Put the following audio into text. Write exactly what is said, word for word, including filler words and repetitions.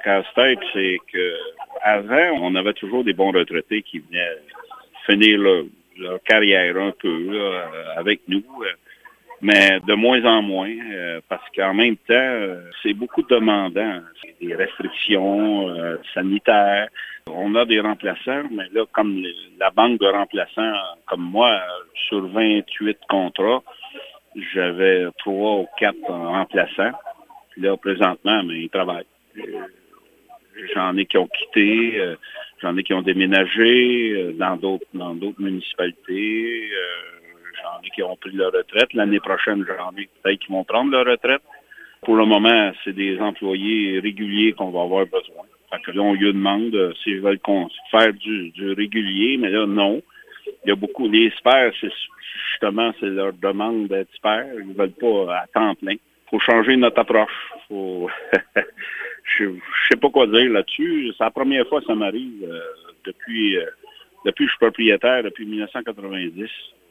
casse-tête, c'est que avant, on avait toujours des bons retraités qui venaient finir leur, leur carrière un peu là, avec nous, mais de moins en moins, euh, parce qu'en même temps, euh, c'est beaucoup demandant. C'est des restrictions euh, sanitaires. On a des remplaçants, mais là, comme la banque de remplaçants, comme moi, sur vingt-huit contrats, j'avais trois ou quatre remplaçants. Puis là, présentement, mais ils travaillent. J'en ai qui ont quitté, euh, j'en ai qui ont déménagé euh, dans d'autres dans d'autres municipalités. Euh, j'en ai qui ont pris leur retraite. L'année prochaine, j'en ai peut-être qui vont prendre leur retraite. Pour le moment, c'est des employés réguliers qu'on va avoir besoin. Fait que là, on lui demande euh, s'ils veulent faire du, du régulier, mais là, non. Il y a beaucoup. Les experts, c'est justement, c'est leur demande d'être experts. Ils ne veulent pas à temps plein. Il faut changer notre approche. Faut je ne sais pas quoi dire là-dessus. C'est la première fois que ça m'arrive euh, depuis, euh, depuis que je suis propriétaire, depuis mille neuf cent quatre-vingt-dix.